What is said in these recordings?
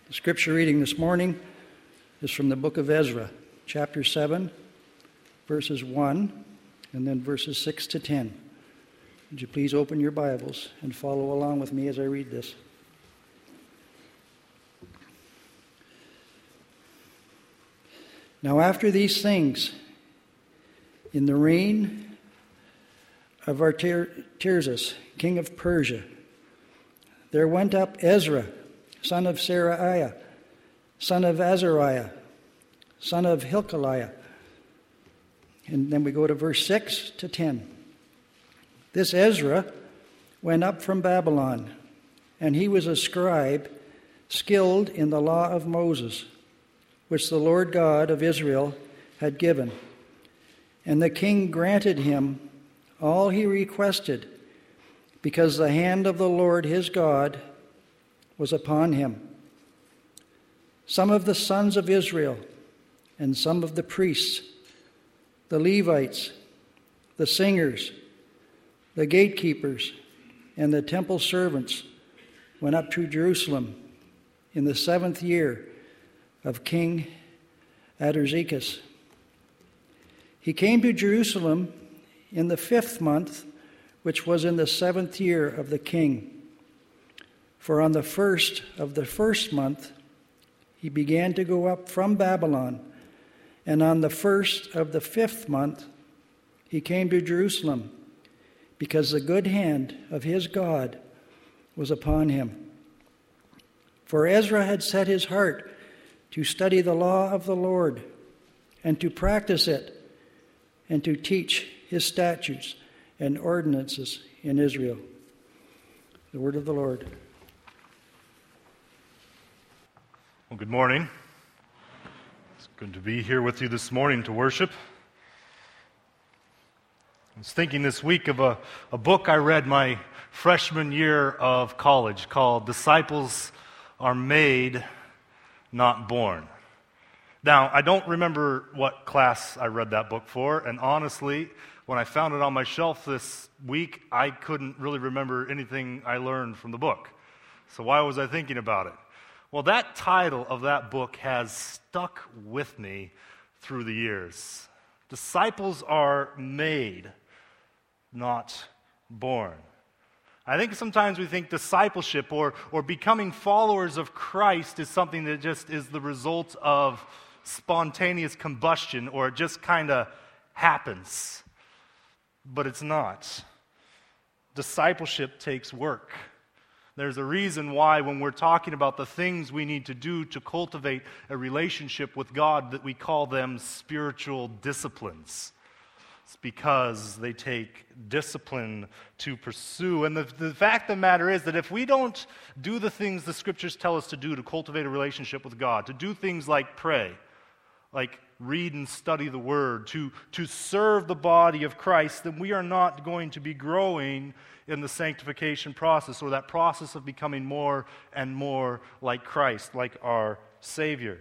The scripture reading this morning is from the book of Ezra, chapter 7, verses 1, and then verses 6 to 10. Would you please open your Bibles and follow along with me as I read this? Now after these things, in the reign of Artaxerxes, king of Persia, there went up Ezra, son of Seraiah, son of Azariah, son of Hilkiah. And then we go to verse 6 to 10. This Ezra went up from Babylon, and he was a scribe skilled in the law of Moses, which the Lord God of Israel had given. And the king granted him all he requested, because the hand of the Lord his God was upon him. Some of the sons of Israel and some of the priests, the Levites, the singers, the gatekeepers, and the temple servants went up to Jerusalem in the 7th year of King Artaxerxes. He came to Jerusalem in the 5th month, which was in the 7th year of the king. For on the 1st of the 1st month, he began to go up from Babylon, and on the 1st of the 5th month, he came to Jerusalem, because the good hand of his God was upon him. For Ezra had set his heart to study the law of the Lord, and to practice it, and to teach his statutes and ordinances in Israel. The word of the Lord. Well, good morning. It's good to be here with you this morning to worship. I was thinking this week of a book I read my freshman year of college called Disciples Are Made, Not Born. Now, I don't remember what class I read that book for, and honestly, when I found it on my shelf this week, I couldn't really remember anything I learned from the book. So why was I thinking about it? Well, that title of that book has stuck with me through the years. Disciples are made, not born. I think sometimes we think discipleship or becoming followers of Christ is something that just is the result of spontaneous combustion, or it just kind of happens. But it's not. Discipleship takes work. There's a reason why when we're talking about the things we need to do to cultivate a relationship with God, that we call them spiritual disciplines. It's because they take discipline to pursue. And the fact of the matter is that if we don't do the things the Scriptures tell us to do to cultivate a relationship with God, to do things like pray, like read and study the Word, to serve the body of Christ, then we are not going to be growing in the sanctification process, or that process of becoming more and more like Christ, like our Savior.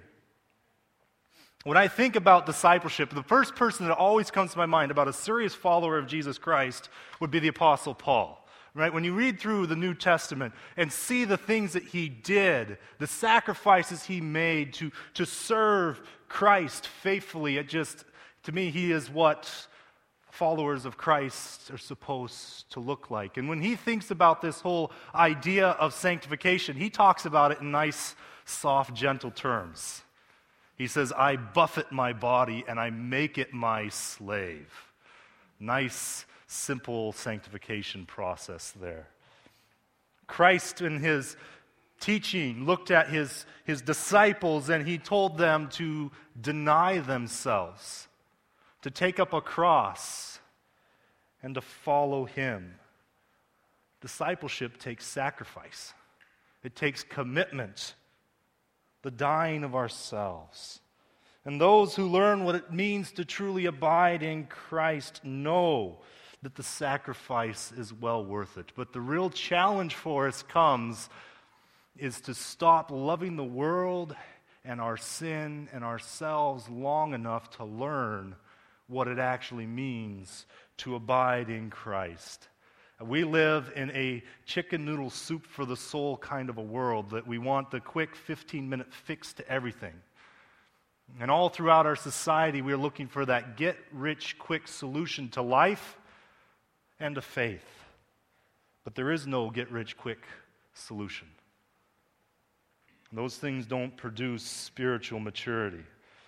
When I think about discipleship, the first person that always comes to my mind about a serious follower of Jesus Christ would be the Apostle Paul. Right? When you read through the New Testament and see the things that he did, the sacrifices he made to serve Christ faithfully, to me, he is what followers of Christ are supposed to look like. And when he thinks about this whole idea of sanctification, he talks about it in nice, soft, gentle terms. He says, I buffet my body and I make it my slave. Nice, simple sanctification process there. Christ in his teaching looked at his disciples and he told them to deny themselves, to take up a cross, and to follow him. Discipleship takes sacrifice. It takes commitment, the dying of ourselves. And those who learn what it means to truly abide in Christ know that the sacrifice is well worth it. But the real challenge for us is to stop loving the world and our sin and ourselves long enough to learn what it actually means to abide in Christ. We live in a chicken noodle soup for the soul kind of a world, that we want the quick 15-minute fix to everything. And all throughout our society, we are looking for that get-rich-quick solution to life and to faith. But there is no get-rich-quick solution. Those things don't produce spiritual maturity.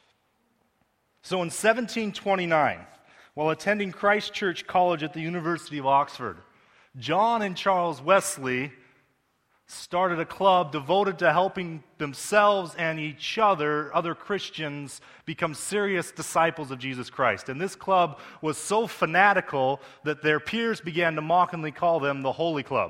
So in 1729, while attending Christ Church College at the University of Oxford, John and Charles Wesley started a club devoted to helping themselves and each other, other Christians, become serious disciples of Jesus Christ. And this club was so fanatical that their peers began to mockingly call them the Holy Club.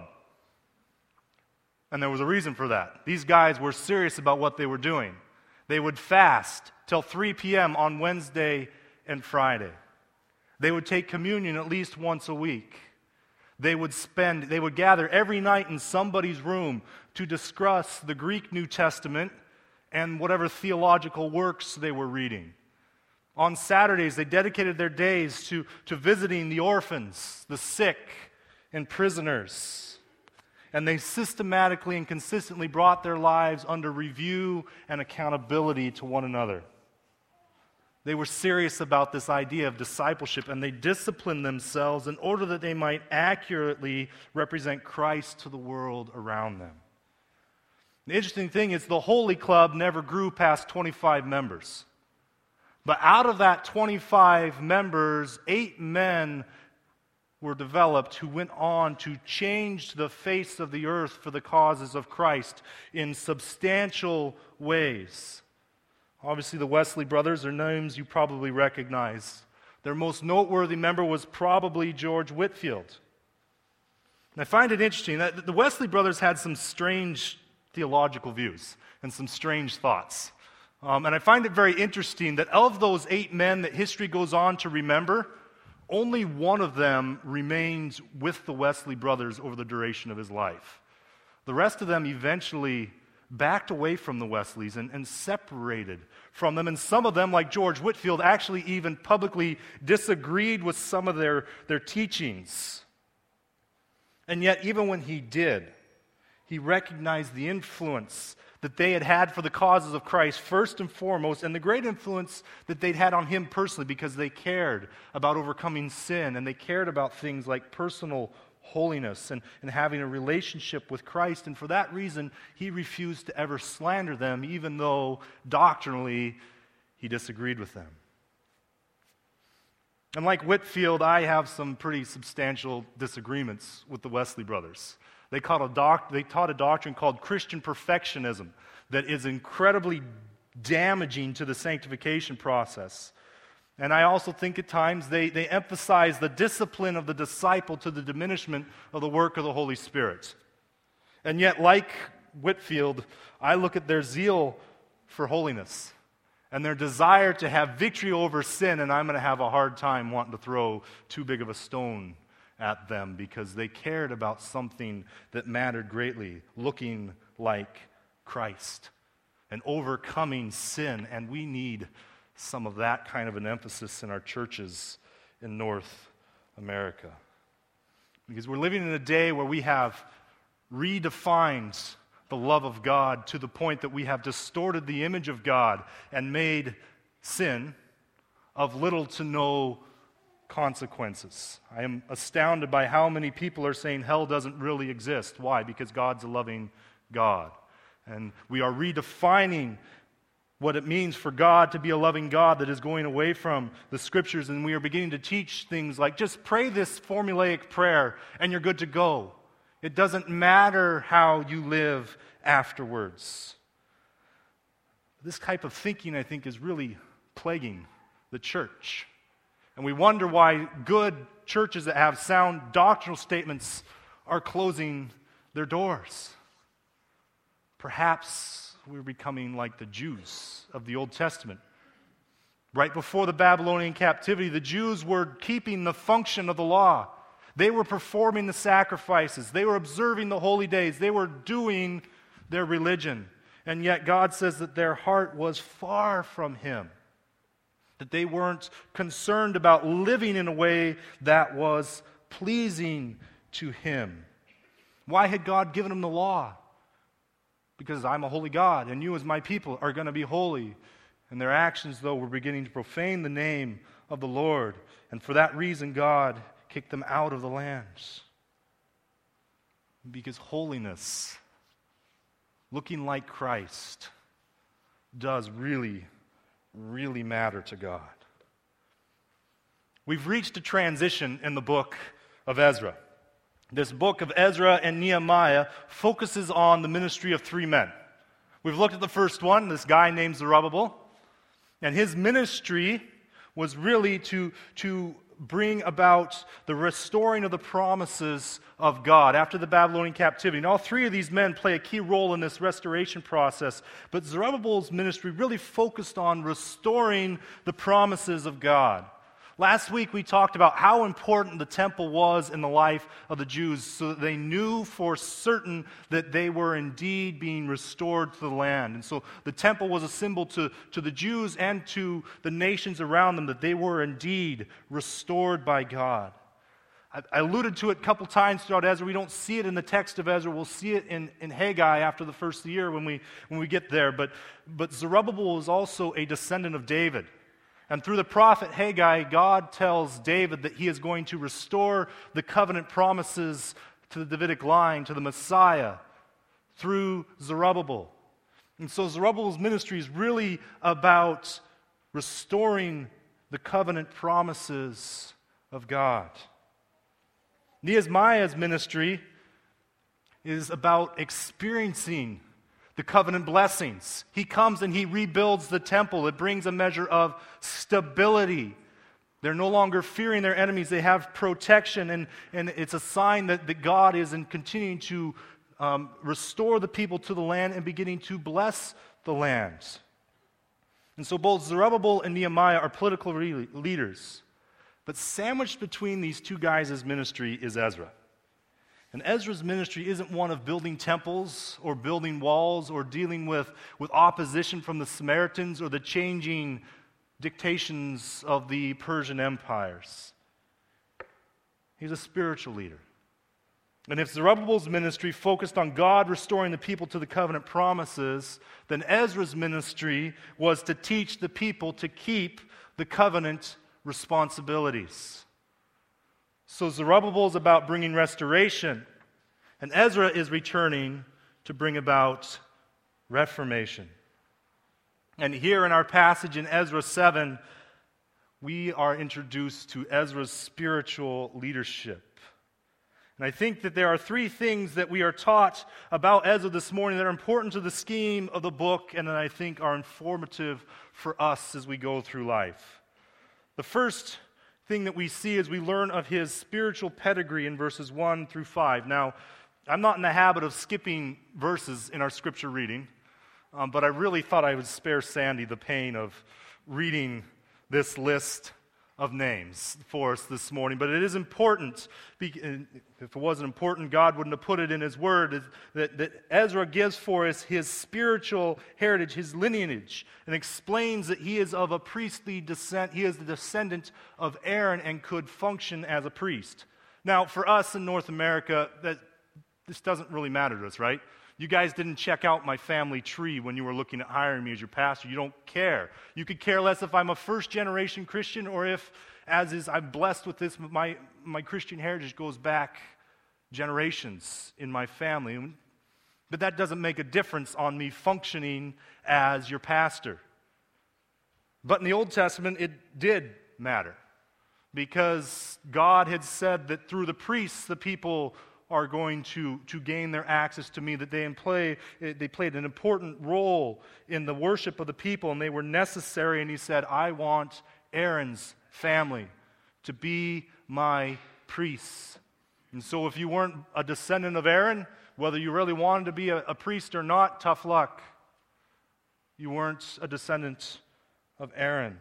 And there was a reason for that. These guys were serious about what they were doing. They would fast till 3 p.m. on Wednesday and Friday. They would take communion at least once a week. They would gather every night in somebody's room to discuss the Greek New Testament and whatever theological works they were reading. On Saturdays, they dedicated their days to visiting the orphans, the sick, and prisoners. And they systematically and consistently brought their lives under review and accountability to one another. They were serious about this idea of discipleship, and they disciplined themselves in order that they might accurately represent Christ to the world around them. The interesting thing is the Holy Club never grew past 25 members. But out of that 25 members, 8 men were developed who went on to change the face of the earth for the causes of Christ in substantial ways. Obviously, the Wesley brothers are names you probably recognize. Their most noteworthy member was probably George Whitefield. And I find it interesting that the Wesley brothers had some strange theological views and some strange thoughts. And I find it very interesting that of those 8 men that history goes on to remember, only one of them remained with the Wesley brothers over the duration of his life. The rest of them eventually backed away from the Wesleys and separated from them. And some of them, like George Whitefield, actually even publicly disagreed with some of their teachings. And yet, even when he did, he recognized the influence that they had had for the causes of Christ, first and foremost, and the great influence that they'd had on him personally, because they cared about overcoming sin, and they cared about things like personal holiness and having a relationship with Christ. And for that reason, he refused to ever slander them, even though doctrinally he disagreed with them. And like Whitefield, I have some pretty substantial disagreements with the Wesley brothers. They taught a doctrine called Christian perfectionism that is incredibly damaging to the sanctification process. And I also think at times they emphasize the discipline of the disciple to the diminishment of the work of the Holy Spirit. And yet, like Whitefield, I look at their zeal for holiness and their desire to have victory over sin, and I'm going to have a hard time wanting to throw too big of a stone at them, because they cared about something that mattered greatly, looking like Christ and overcoming sin. And we need some of that kind of an emphasis in our churches in North America. Because we're living in a day where we have redefined the love of God to the point that we have distorted the image of God and made sin of little to no consequences. I am astounded by how many people are saying hell doesn't really exist. Why? Because God's a loving God. And we are redefining what it means for God to be a loving God that is going away from the Scriptures, and we are beginning to teach things like just pray this formulaic prayer and you're good to go. It doesn't matter how you live afterwards. This type of thinking, I think, is really plaguing the church. And we wonder why good churches that have sound doctrinal statements are closing their doors. Perhaps we're becoming like the Jews of the Old Testament. Right before the Babylonian captivity, the Jews were keeping the function of the law. They were performing the sacrifices. They were observing the holy days. They were doing their religion. And yet God says that their heart was far from Him. That they weren't concerned about living in a way that was pleasing to him. Why had God given him the law? Because I'm a holy God, and you as my people are going to be holy. And their actions, though, were beginning to profane the name of the Lord. And for that reason, God kicked them out of the lands. Because holiness, looking like Christ, does really, really matter to God. We've reached a transition in the book of Ezra. This book of Ezra and Nehemiah focuses on the ministry of three men. We've looked at the first one, this guy named Zerubbabel, and his ministry was really to bring about the restoring of the promises of God after the Babylonian captivity. And all three of these men play a key role in this restoration process. But Zerubbabel's ministry really focused on restoring the promises of God. Last week we talked about how important the temple was in the life of the Jews so that they knew for certain that they were indeed being restored to the land. And so the temple was a symbol to the Jews and to the nations around them that they were indeed restored by God. I alluded to it a couple times throughout Ezra. We don't see it in the text of Ezra. We'll see it in Haggai after the first year when we get there. But Zerubbabel was also a descendant of David. And through the prophet Haggai, God tells David that he is going to restore the covenant promises to the Davidic line, to the Messiah, through Zerubbabel. And so Zerubbabel's ministry is really about restoring the covenant promises of God. Nehemiah's ministry is about experiencing the covenant blessings. He comes and he rebuilds the temple. It brings a measure of stability. They're no longer fearing their enemies. They have protection, and it's a sign that God is continuing to restore the people to the land and beginning to bless the lands. And so both Zerubbabel and Nehemiah are political leaders. But sandwiched between these two guys' ministry is Ezra. And Ezra's ministry isn't one of building temples or building walls or dealing with opposition from the Samaritans or the changing dictations of the Persian empires. He's a spiritual leader. And if Zerubbabel's ministry focused on God restoring the people to the covenant promises, then Ezra's ministry was to teach the people to keep the covenant responsibilities. So Zerubbabel is about bringing restoration, and Ezra is returning to bring about reformation. And here in our passage in Ezra 7, we are introduced to Ezra's spiritual leadership. And I think that there are three things that we are taught about Ezra this morning that are important to the scheme of the book and that I think are informative for us as we go through life. The first thing that we see is we learn of his spiritual pedigree in verses 1 through 5. Now, I'm not in the habit of skipping verses in our scripture reading, but I really thought I would spare Sandy the pain of reading this list of names for us this morning. But it is important. If it wasn't important, God wouldn't have put it in his word, that Ezra gives for us his spiritual heritage, his lineage, and explains that he is of a priestly descent. He is the descendant of Aaron and could function as a priest. Now, for us in North America, this doesn't really matter to us, right? You guys didn't check out my family tree when you were looking at hiring me as your pastor. You don't care. You could care less if I'm a first-generation Christian or if, I'm blessed with this, my Christian heritage goes back generations in my family. But that doesn't make a difference on me functioning as your pastor. But in the Old Testament, it did matter because God had said that through the priests, the people are going to gain their access to me, that they played an important role in the worship of the people, and they were necessary. And he said, I want Aaron's family to be my priests. And so if you weren't a descendant of Aaron, whether you really wanted to be a priest or not, tough luck. You weren't a descendant of Aaron.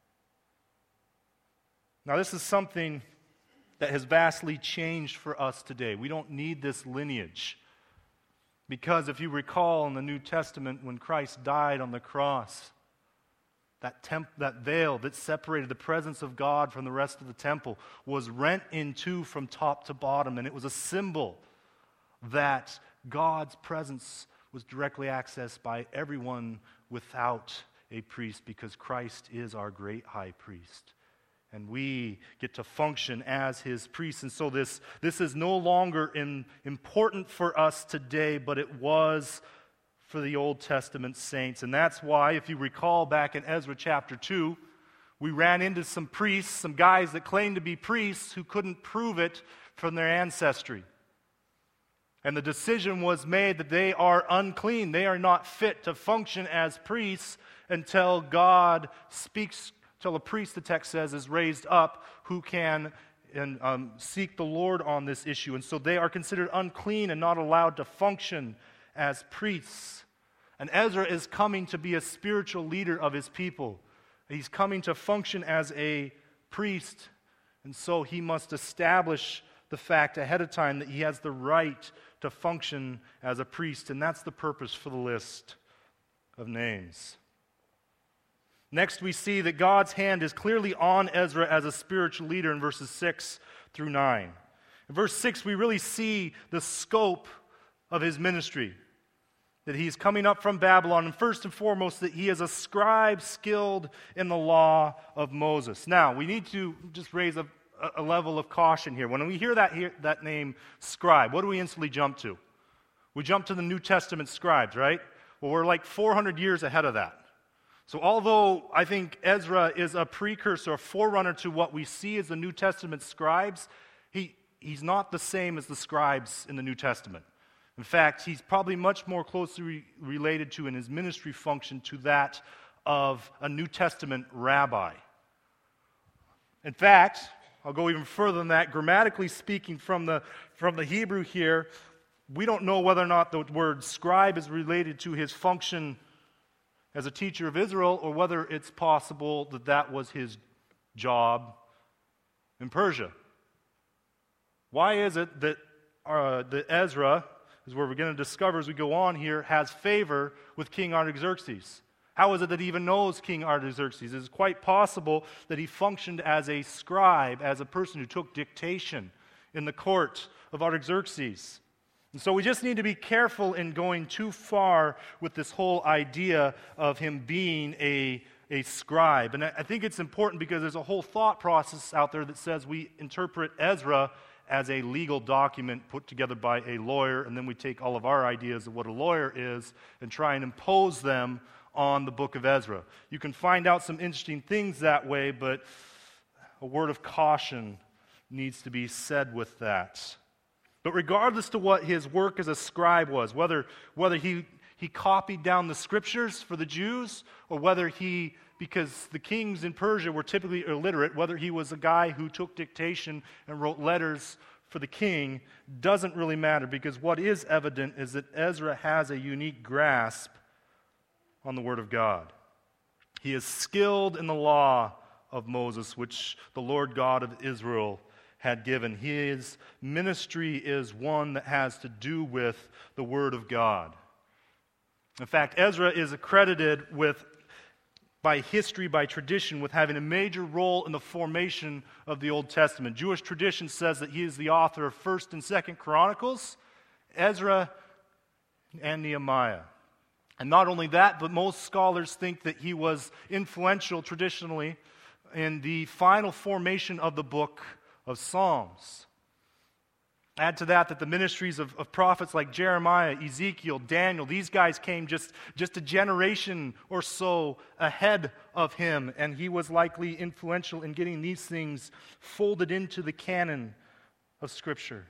Now this is something that has vastly changed for us today. We don't need this lineage. Because if you recall in the New Testament, when Christ died on the cross, that veil that separated the presence of God from the rest of the temple was rent in two from top to bottom, and it was a symbol that God's presence was directly accessed by everyone without a priest, because Christ is our great high priest. And we get to function as his priests. And so this is no longer important for us today, but it was for the Old Testament saints. And that's why, if you recall back in Ezra chapter 2, we ran into some priests, some guys that claimed to be priests who couldn't prove it from their ancestry. And the decision was made that they are unclean. They are not fit to function as priests until God speaks, till a priest, the text says, is raised up who can seek the Lord on this issue. And so they are considered unclean and not allowed to function as priests. And Ezra is coming to be a spiritual leader of his people. He's coming to function as a priest. And so he must establish the fact ahead of time that he has the right to function as a priest. And that's the purpose for the list of names. Next, we see that God's hand is clearly on Ezra as a spiritual leader in verses 6 through 9. In verse 6, we really see the scope of his ministry. That he's coming up from Babylon, and first and foremost, that he is a scribe skilled in the law of Moses. Now, we need to just raise a level of caution here. When we hear that name, scribe, what do we instantly jump to? We jump to the New Testament scribes, right? Well, we're like 400 years ahead of that. So although I think Ezra is a precursor, a forerunner to what we see as the New Testament scribes, he's not the same as the scribes in the New Testament. In fact, he's probably much more closely related to in his ministry function to that of a New Testament rabbi. In fact, I'll go even further than that. Grammatically speaking, from the Hebrew here, we don't know whether or not the word scribe is related to his function as a teacher of Israel, or whether it's possible that that was his job in Persia. Why is it that Ezra, is where we're going to discover as we go on here, has favor with King Artaxerxes? How is it that he even knows King Artaxerxes? It's quite possible that he functioned as a scribe, as a person who took dictation in the court of Artaxerxes. And so we just need to be careful in going too far with this whole idea of him being a scribe. And I think it's important because there's a whole thought process out there that says we interpret Ezra as a legal document put together by a lawyer, and then we take all of our ideas of what a lawyer is and try and impose them on the book of Ezra. You can find out some interesting things that way, but a word of caution needs to be said with that. But regardless to what his work as a scribe was, whether he copied down the scriptures for the Jews, or whether because the kings in Persia were typically illiterate, whether he was a guy who took dictation and wrote letters for the king, doesn't really matter, because what is evident is that Ezra has a unique grasp on the Word of God. He is skilled in the law of Moses, which the Lord God of Israel had given. His ministry is one that has to do with the Word of God. In fact, Ezra is accredited by history, by tradition, with having a major role in the formation of the Old Testament. Jewish tradition says that he is the author of 1st and 2nd Chronicles, Ezra, and Nehemiah. And not only that, but most scholars think that he was influential traditionally in the final formation of the book of Psalms. Add to that the ministries of prophets like Jeremiah, Ezekiel, Daniel, these guys came just a generation or so ahead of him, and he was likely influential in getting these things folded into the canon of Scripture.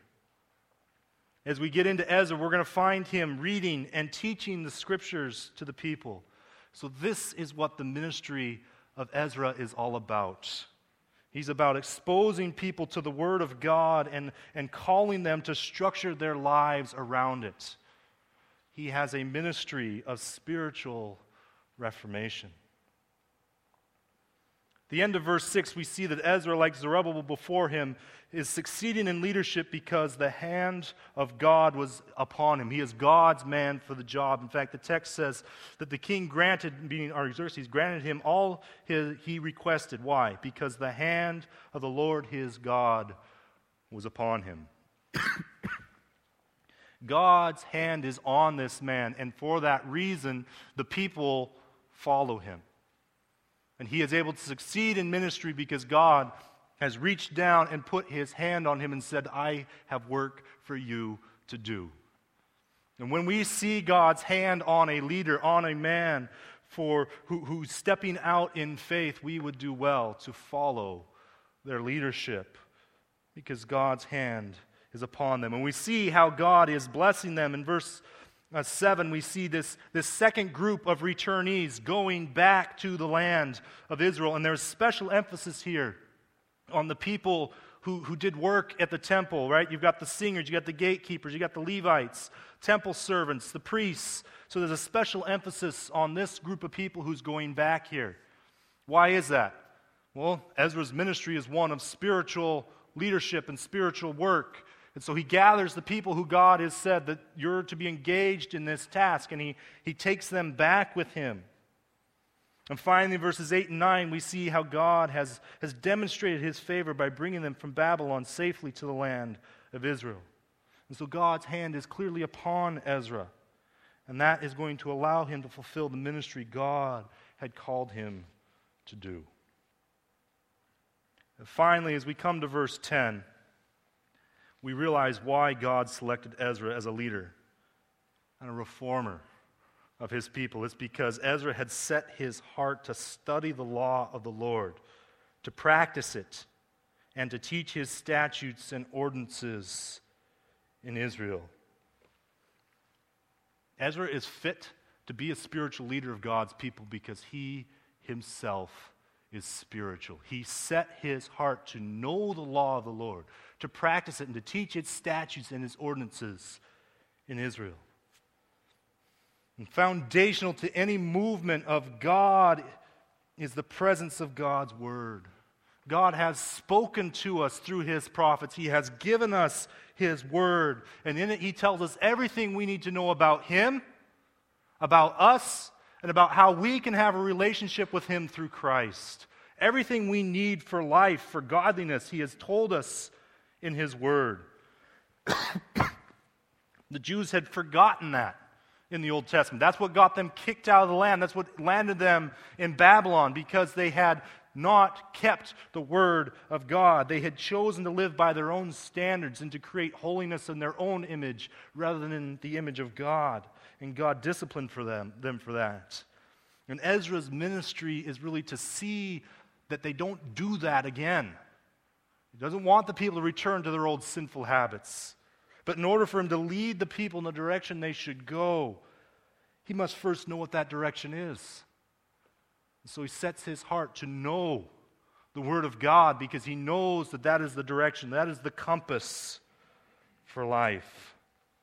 As we get into Ezra, we're going to find him reading and teaching the Scriptures to the people. So this is what the ministry of Ezra is all about. He's about exposing people to the Word of God and calling them to structure their lives around it. He has a ministry of spiritual reformation. The end of verse 6, we see that Ezra, like Zerubbabel before him, is succeeding in leadership because the hand of God was upon him. He is God's man for the job. In fact, the text says that the king granted, meaning Artaxerxes, granted him all he requested. Why? Because the hand of the Lord his God was upon him. God's hand is on this man, and for that reason, the people follow him. And he is able to succeed in ministry because God has reached down and put his hand on him and said, I have work for you to do. And when we see God's hand on a leader, on a man who's stepping out in faith, we would do well to follow their leadership because God's hand is upon them. And we see how God is blessing them. In verse 7, we see this second group of returnees going back to the land of Israel. And there's special emphasis here on the people who did work at the temple, right? You've got the singers, you got the gatekeepers, you got the Levites, temple servants, the priests. So there's a special emphasis on this group of people who's going back here. Why is that? Well, Ezra's ministry is one of spiritual leadership and spiritual work. And so he gathers the people who God has said that you're to be engaged in this task, and he takes them back with him. And finally, in verses 8 and 9, we see how God has demonstrated his favor by bringing them from Babylon safely to the land of Israel. And so God's hand is clearly upon Ezra, and that is going to allow him to fulfill the ministry God had called him to do. And finally, as we come to verse 10, we realize why God selected Ezra as a leader and a reformer of his people. It's because Ezra had set his heart to study the law of the Lord, to practice it, and to teach his statutes and ordinances in Israel. Ezra is fit to be a spiritual leader of God's people because he himself is spiritual. He set his heart to know the law of the Lord, to practice it, and to teach its statutes and its ordinances in Israel. And foundational to any movement of God is the presence of God's Word. God has spoken to us through His prophets. He has given us His Word. And in it He tells us everything we need to know about Him, about us, and about how we can have a relationship with Him through Christ. Everything we need for life, for godliness, He has told us in His Word. The Jews had forgotten that in the Old Testament. That's what got them kicked out of the land. That's what landed them in Babylon, because they had not kept the Word of God. They had chosen to live by their own standards and to create holiness in their own image rather than in the image of God. And God disciplined for them for that. And Ezra's ministry is really to see that they don't do that again. He doesn't want the people to return to their old sinful habits. But in order for him to lead the people in the direction they should go, he must first know what that direction is. And so he sets his heart to know the Word of God because he knows that that is the direction, that is the compass for life.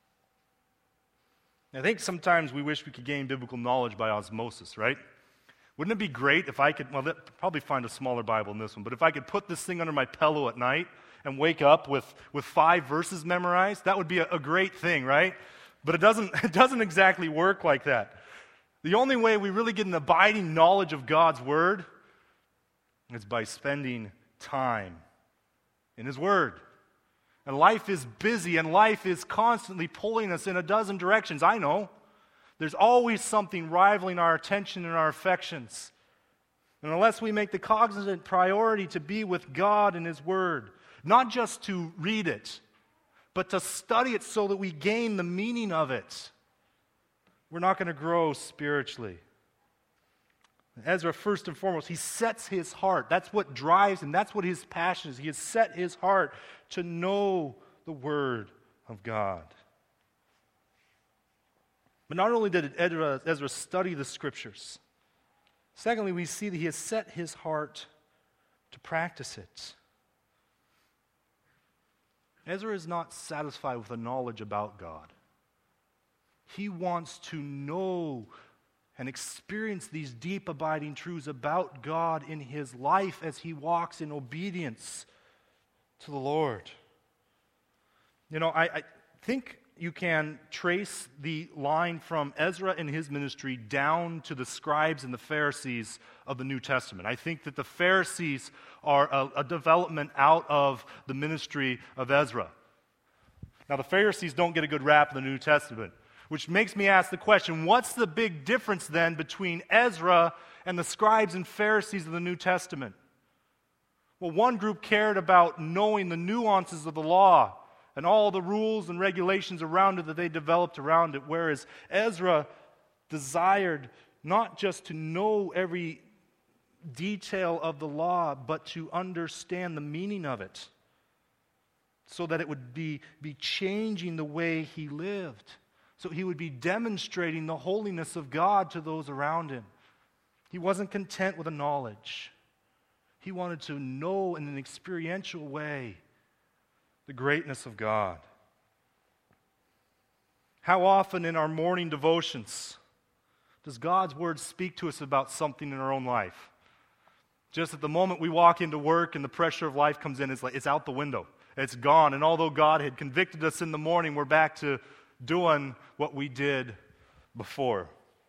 I think sometimes we wish we could gain biblical knowledge by osmosis, right? Wouldn't it be great if I could, probably find a smaller Bible in this one, but if I could put this thing under my pillow at night and wake up with 5 verses memorized, that would be a great thing, right? But it doesn't exactly work like that. The only way we really get an abiding knowledge of God's Word is by spending time in His Word. And life is busy, and life is constantly pulling us in a dozen directions. I know. There's always something rivaling our attention and our affections. And unless we make the cognizant priority to be with God and His Word, not just to read it, but to study it so that we gain the meaning of it, we're not going to grow spiritually. Ezra, first and foremost, he sets his heart. That's what drives him. That's what his passion is. He has set his heart to know the Word of God. But not only did Ezra study the Scriptures, secondly, we see that he has set his heart to practice it. Ezra is not satisfied with the knowledge about God. He wants to know and experience these deep, abiding truths about God in his life as he walks in obedience to the Lord. You know, I think you can trace the line from Ezra and his ministry down to the scribes and the Pharisees of the New Testament. I think that the Pharisees are a development out of the ministry of Ezra. Now, the Pharisees don't get a good rap in the New Testament, which makes me ask the question, what's the big difference then between Ezra and the scribes and Pharisees of the New Testament? Well, one group cared about knowing the nuances of the law and all the rules and regulations around it that they developed around it, whereas Ezra desired not just to know every detail of the law, but to understand the meaning of it so that it would be changing the way he lived. So he would be demonstrating the holiness of God to those around him. He wasn't content with the knowledge. He wanted to know in an experiential way the greatness of God. How often in our morning devotions does God's Word speak to us about something in our own life? Just at the moment we walk into work and the pressure of life comes in, it's out the window. It's gone. And although God had convicted us in the morning, we're back to doing what we did before.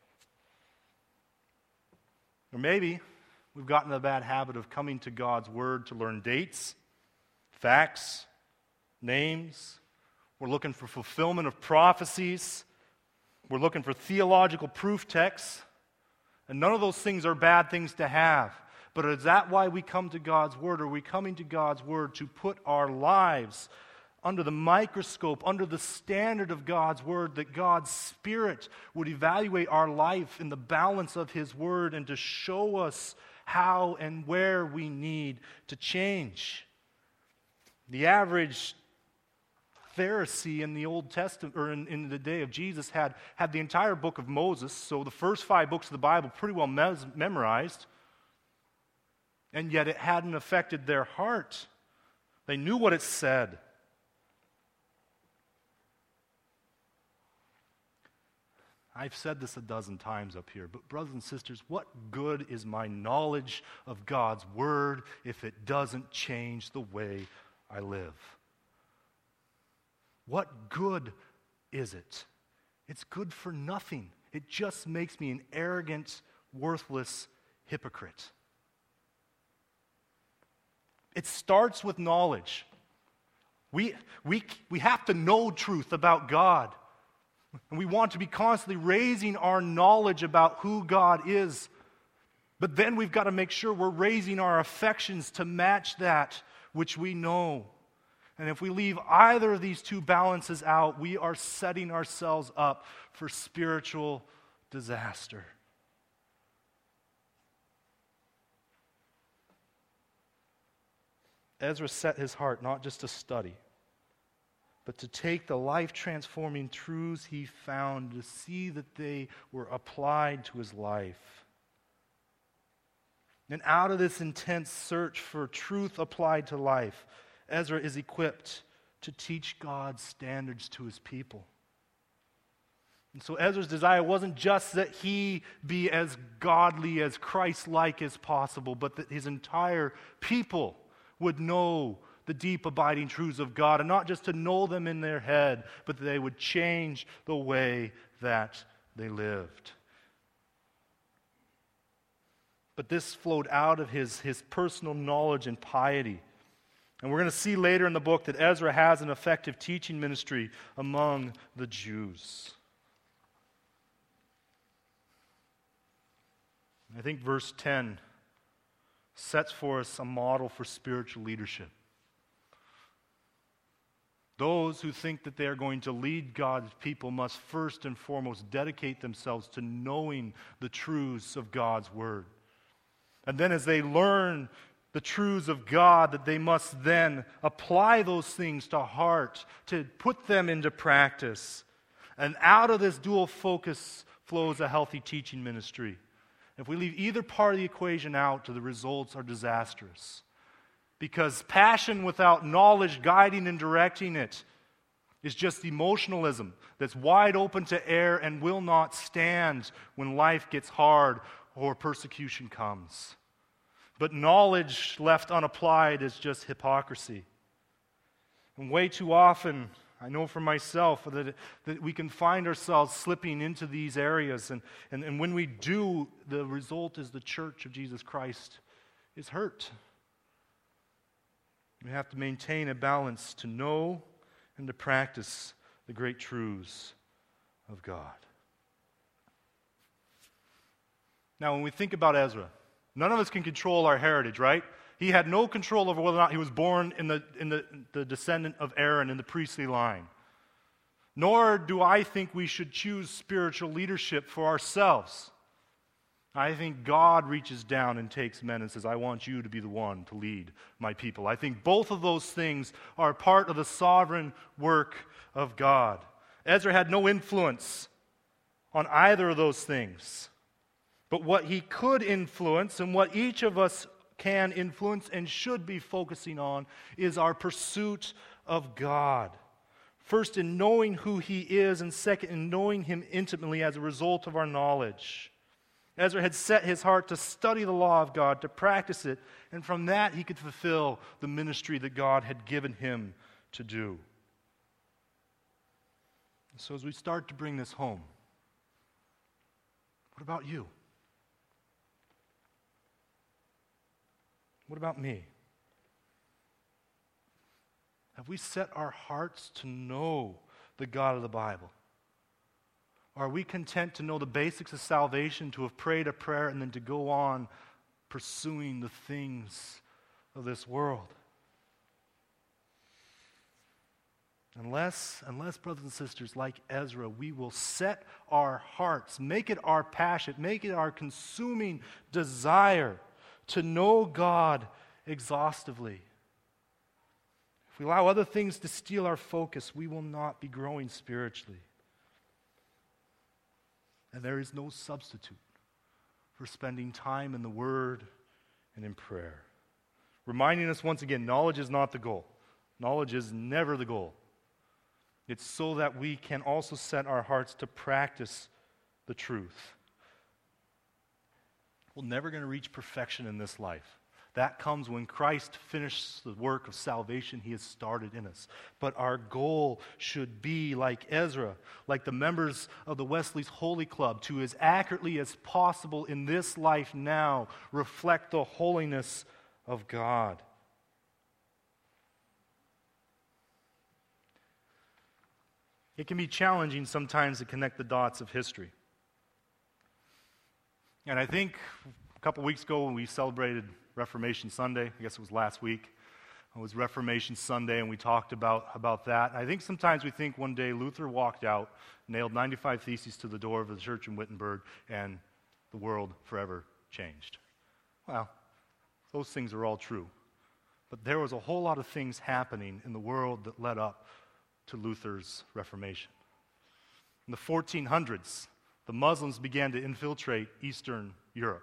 Or maybe we've gotten the bad habit of coming to God's Word to learn dates, facts, names. We're looking for fulfillment of prophecies. We're looking for theological proof texts. And none of those things are bad things to have. But is that why we come to God's Word? Are we coming to God's Word to put our lives under the microscope, under the standard of God's Word, that God's Spirit would evaluate our life in the balance of His Word and to show us how and where we need to change? The average Pharisee in the Old Testament, or in the day of Jesus, had the entire book of Moses, so the first 5 books of the Bible pretty well memorized, and yet it hadn't affected their heart. They knew what it said. I've said this a dozen times up here, but brothers and sisters, what good is my knowledge of God's Word if it doesn't change the way I live? What good is it? It's good for nothing. It just makes me an arrogant, worthless hypocrite. It starts with knowledge. We have to know truth about God. And we want to be constantly raising our knowledge about who God is. But then we've got to make sure we're raising our affections to match that which we know. And if we leave either of these two balances out, we are setting ourselves up for spiritual disaster. Ezra set his heart not just to study, but to take the life-transforming truths he found, to see that they were applied to his life. And out of this intense search for truth applied to life, Ezra is equipped to teach God's standards to his people. And so Ezra's desire wasn't just that he be as godly, as Christ-like as possible, but that his entire people would know the deep, abiding truths of God, and not just to know them in their head, but that they would change the way that they lived. But this flowed out of his personal knowledge and piety. And we're going to see later in the book that Ezra has an effective teaching ministry among the Jews. I think verse 10 sets for us a model for spiritual leadership. Those who think that they are going to lead God's people must first and foremost dedicate themselves to knowing the truths of God's Word. And then as they learn the truths of God, that they must then apply those things to heart, to put them into practice. And out of this dual focus flows a healthy teaching ministry. If we leave either part of the equation out, the results are disastrous. Because passion without knowledge guiding and directing it is just emotionalism that's wide open to err and will not stand when life gets hard or persecution comes. But knowledge left unapplied is just hypocrisy. And way too often, I know for myself, that we can find ourselves slipping into these areas. And when we do, the result is the church of Jesus Christ is hurt. We have to maintain a balance to know and to practice the great truths of God. Now, when we think about Ezra, none of us can control our heritage, right? He had no control over whether or not he was born in the descendant of Aaron in the priestly line. Nor do I think we should choose spiritual leadership for ourselves. I think God reaches down and takes men and says, I want you to be the one to lead my people. I think both of those things are part of the sovereign work of God. Ezra had no influence on either of those things. But what he could influence and what each of us can influence and should be focusing on is our pursuit of God. First, in knowing who He is, and second, in knowing Him intimately as a result of our knowledge. Ezra had set his heart to study the law of God, to practice it, and from that he could fulfill the ministry that God had given him to do. So as we start to bring this home, what about you? What about me? Have we set our hearts to know the God of the Bible? Are we content to know the basics of salvation, to have prayed a prayer, and then to go on pursuing the things of this world? Unless, brothers and sisters, like Ezra, we will set our hearts, make it our passion, make it our consuming desire to know God exhaustively. If we allow other things to steal our focus, we will not be growing spiritually. And there is no substitute for spending time in the Word and in prayer. Reminding us once again, knowledge is not the goal. Knowledge is never the goal. It's so that we can also set our hearts to practice the truth. We're never going to reach perfection in this life. That comes when Christ finishes the work of salvation He has started in us. But our goal should be, like Ezra, like the members of the Wesley's Holy Club, to as accurately as possible in this life now reflect the holiness of God. It can be challenging sometimes to connect the dots of history. And I think a couple weeks ago when we celebrated Reformation Sunday, I guess it was last week, it was Reformation Sunday, and we talked about that. I think sometimes we think one day Luther walked out, nailed 95 Theses to the door of the church in Wittenberg, and the world forever changed. Well, those things are all true. But there was a whole lot of things happening in the world that led up to Luther's Reformation. In the 1400s, the Muslims began to infiltrate Eastern Europe.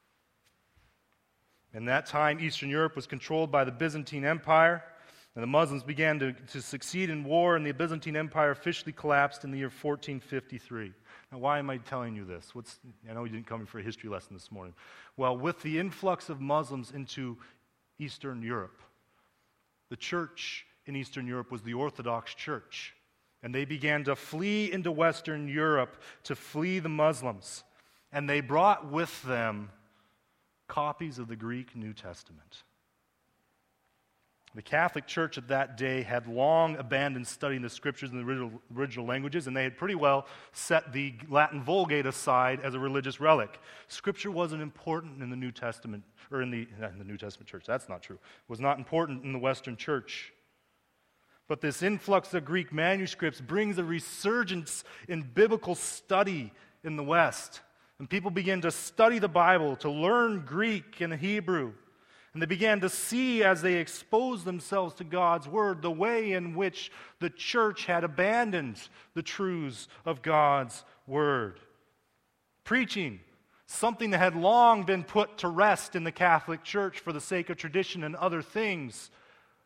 In that time, Eastern Europe was controlled by the Byzantine Empire, and the Muslims began to succeed in war, and the Byzantine Empire officially collapsed in the year 1453. Now, why am I telling you this? I know you didn't come in for a history lesson this morning. Well, with the influx of Muslims into Eastern Europe, the church in Eastern Europe was the Orthodox Church, and they began to flee into Western Europe to flee the Muslims, and they brought with them copies of the Greek New Testament. The Catholic Church at that day had long abandoned studying the Scriptures in the original languages, and they had pretty well set the Latin Vulgate aside as a religious relic. Scripture wasn't important in the New Testament, or in the New Testament church. That's not true. It was not important in the Western Church. But this influx of Greek manuscripts brings a resurgence in biblical study in the West. And people began to study the Bible, to learn Greek and Hebrew. And they began to see, as they exposed themselves to God's Word, the way in which the church had abandoned the truths of God's Word. Preaching, something that had long been put to rest in the Catholic Church for the sake of tradition and other things,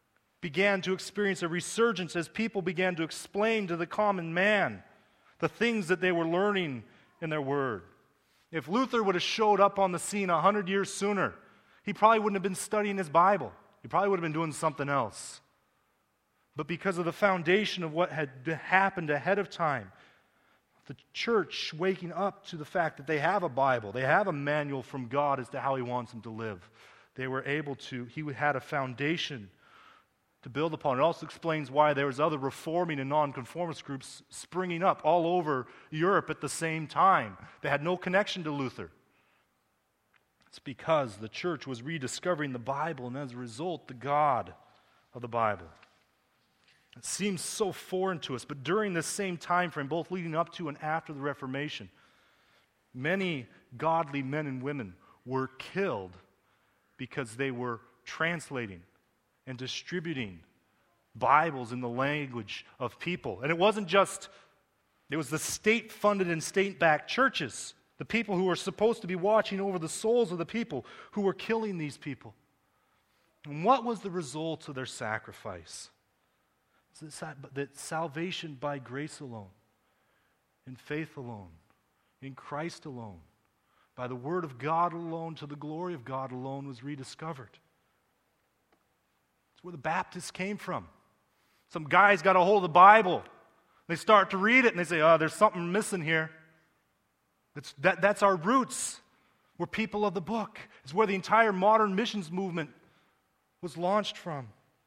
began to experience a resurgence as people began to explain to the common man the things that they were learning in their word. If Luther would have showed up on the scene 100 years sooner, he probably wouldn't have been studying his Bible. He probably would have been doing something else. But because of the foundation of what had happened ahead of time, the church waking up to the fact that they have a Bible, they have a manual from God as to how He wants them to live, they were able to, He had a foundation to build upon. It also explains why there was other reforming and nonconformist groups springing up all over Europe at the same time. They had no connection to Luther. It's because the church was rediscovering the Bible, and as a result, the God of the Bible. It seems so foreign to us, but during this same time frame, both leading up to and after the Reformation, many godly men and women were killed because they were translating and distributing Bibles in the language of people. And it wasn't just, it was the state-funded and state-backed churches, the people who were supposed to be watching over the souls of the people, who were killing these people. And what was the result of their sacrifice? That salvation by grace alone, in faith alone, in Christ alone, by the Word of God alone, to the glory of God alone, was rediscovered. It's where the Baptists came from. Some guys got a hold of the Bible. They start to read it and they say, oh, there's something missing here. That's our roots. We're people of the book. It's where the entire modern missions movement was launched from.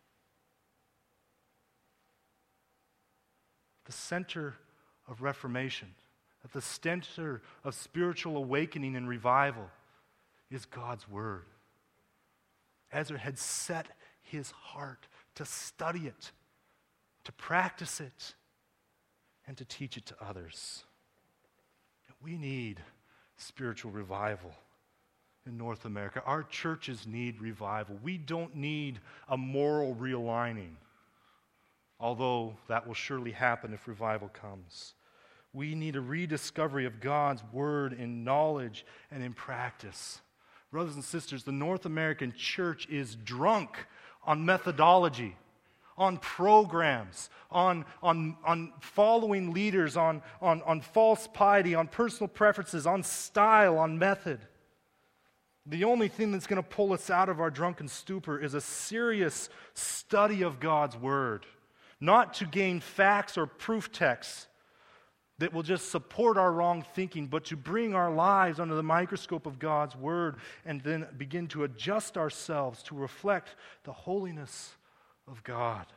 The center of Reformation, at the center of spiritual awakening and revival, is God's Word. Ezra had set his heart to study it, to practice it, and to teach it to others. We need spiritual revival in North America. Our churches need revival. We don't need a moral realigning, although that will surely happen if revival comes. We need a rediscovery of God's Word in knowledge and in practice. Brothers and sisters, the North American church is drunk on methodology, on programs, on following leaders, on false piety, on personal preferences, on style, on method. The only thing that's going to pull us out of our drunken stupor is a serious study of God's Word. Not to gain facts or proof texts that will just support our wrong thinking, but to bring our lives under the microscope of God's Word and then begin to adjust ourselves to reflect the holiness of God.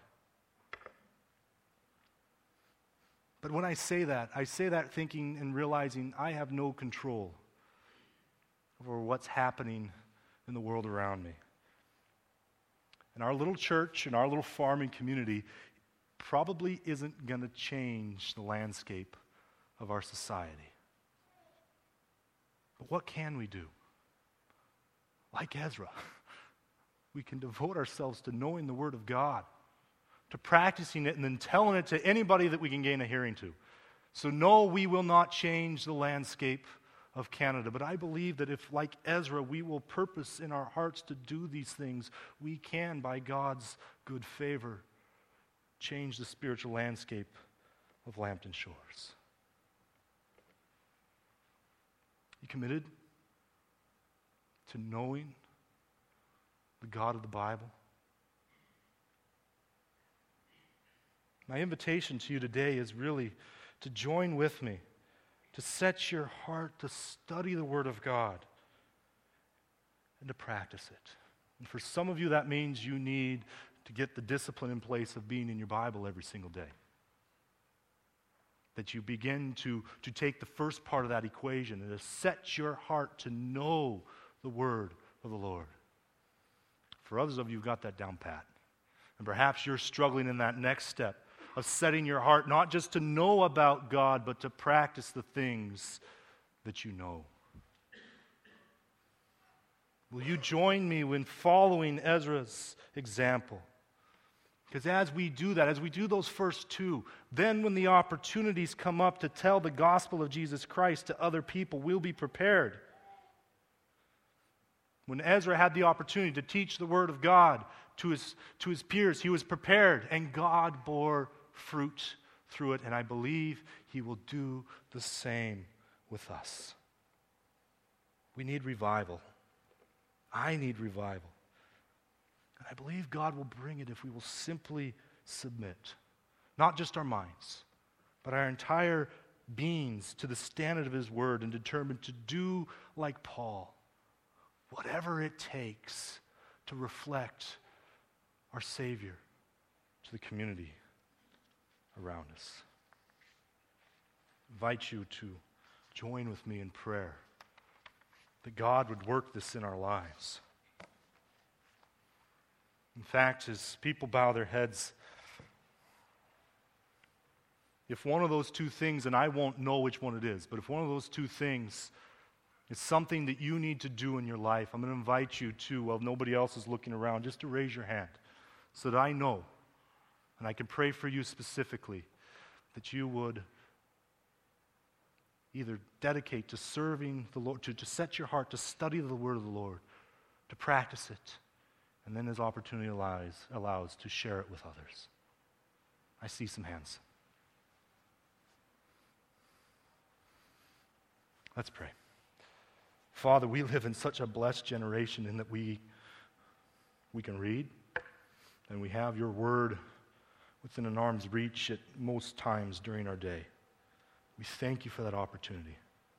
But when I say that thinking and realizing I have no control over what's happening in the world around me. And our little church and our little farming community probably isn't going to change the landscape of our society. But what can we do? Like Ezra, we can devote ourselves to knowing the Word of God, to practicing it and then telling it to anybody that we can gain a hearing to. So no, we will not change the landscape of Canada, but I believe that if, like Ezra, we will purpose in our hearts to do these things, we can, by God's good favor, change the spiritual landscape of Lambton Shores. You committed to knowing the God of the Bible? My invitation to you today is really to join with me, to set your heart to study the Word of God and to practice it. And for some of you, that means you need to get the discipline in place of being in your Bible every single day. That you begin to take the first part of that equation and to set your heart to know the Word of the Lord. For others of you, you've got that down pat. And perhaps you're struggling in that next step of setting your heart not just to know about God, but to practice the things that you know. Will you join me in following Ezra's example? Because as we do that, as we do those first two, then when the opportunities come up to tell the gospel of Jesus Christ to other people, we'll be prepared. When Ezra had the opportunity to teach the Word of God to his peers. He was prepared, and God bore fruit through it, and I believe he will do the same with us. We need revival. I need revival. And I believe God will bring it if we will simply submit, not just our minds, but our entire beings to the standard of his word and determined to do like Paul, whatever it takes to reflect our Savior to the community around us. I invite you to join with me in prayer that God would work this in our lives. In fact, as people bow their heads, if one of those two things, and I won't know which one it is, but if one of those two things is something that you need to do in your life, I'm going to invite you to, while nobody else is looking around, just to raise your hand so that I know, and I can pray for you specifically, that you would either dedicate to serving the Lord, to set your heart to study the word of the Lord, to practice it, and then as opportunity allows to share it with others. I see some hands. Let's pray. Father, we live in such a blessed generation in that we can read, and we have your word within an arm's reach at most times during our day. We thank you for that opportunity.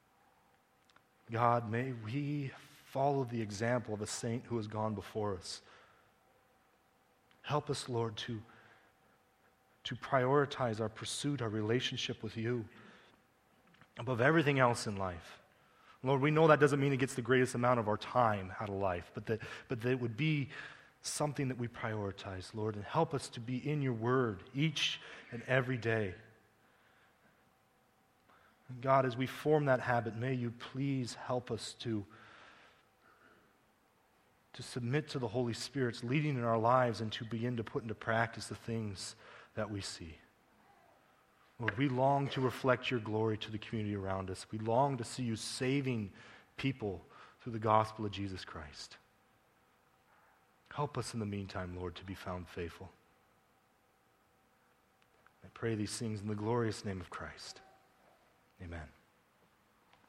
God, may we follow the example of a saint who has gone before us. Help us, Lord, to prioritize our pursuit, our relationship with you above everything else in life. Lord, we know that doesn't mean it gets the greatest amount of our time out of life, but that it would be something that we prioritize, Lord, and help us to be in your word each and every day. And God, as we form that habit, may you please help us to submit to the Holy Spirit's leading in our lives and to begin to put into practice the things that we see. Lord, we long to reflect your glory to the community around us. We long to see you saving people through the gospel of Jesus Christ. Help us in the meantime, Lord, to be found faithful. I pray these things in the glorious name of Christ. Amen.